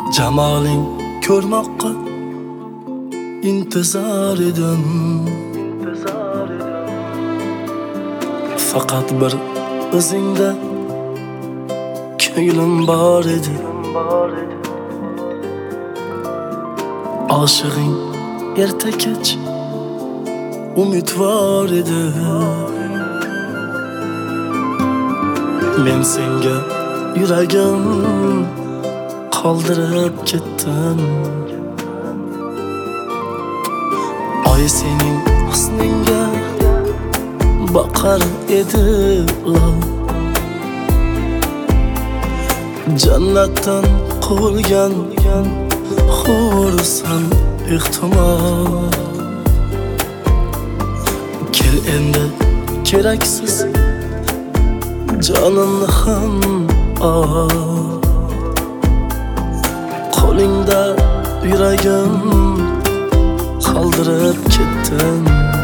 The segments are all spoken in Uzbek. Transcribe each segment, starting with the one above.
Jamoling ko'rmoqqa intizor edim. Faqat bir o'zingda ko'nglim bor edi. Oshig'ing erta kech umidvor edi. Men senga yuragim qoldirib ketdim. Oy sening husningga boqar edi lol. Jannatdan quvilgan hursan ehtimol. Kel endi keraksiz jonimni ham ol. Qo'lingda yuragim qoldirib ketdim.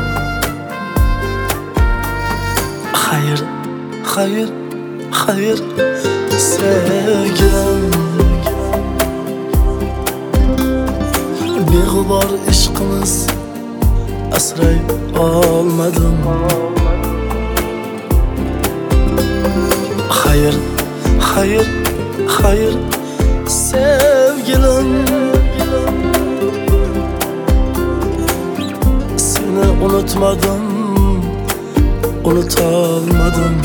Xayr, xayr, xayr sevgilim. Beg'ubor ishqimiz asray olmadim. Xayr, xayr, xayr sevgilim. Seni unutmadim, unutolmadim.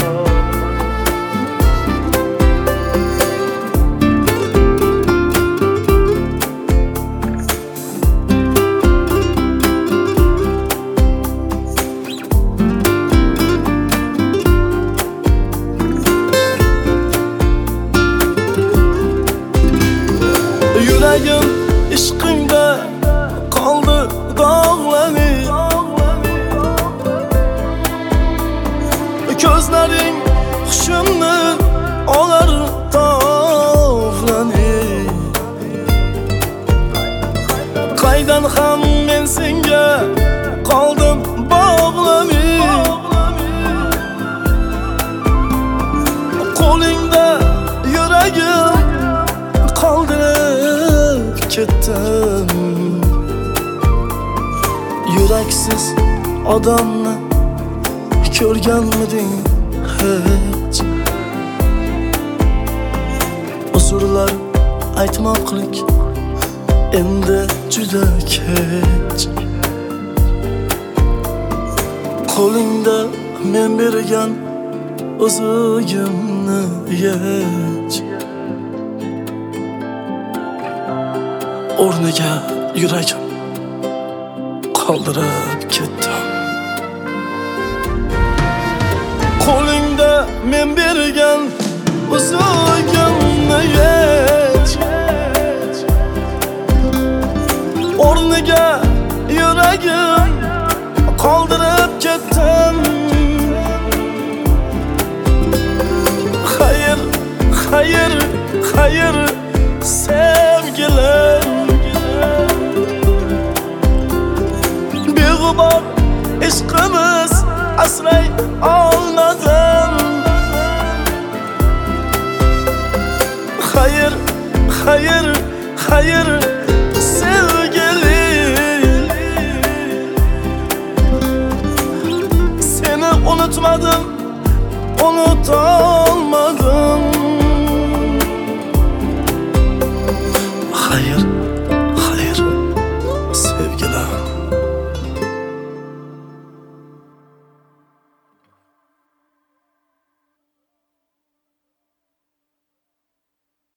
Yuragim ishqingda qoldi dog'lanib. Ko'zlaring hushimni olar tovlanib. Qaydan ham men senga qoldim bog'lanib. Qo'lingda yuragim qoldirib ketdim. Yuraksiz odamni ko'rganmiding hech? Uzrlar aytmoqlik endi juda kech. Qo'lingda men bergan o'zigimni yech. O'rniga yuragim qoldirib ketdim. Qo'lingda men bergan o'zigimni yech. O'rniga yuragim qoldirib ketdim. Xayr, xayr, xayr sevgilim. Beg'ubor ishqimiz asray olmadim. Xayr, xayr, xayr sevgilim. Seni unutmadim, unutolmadim.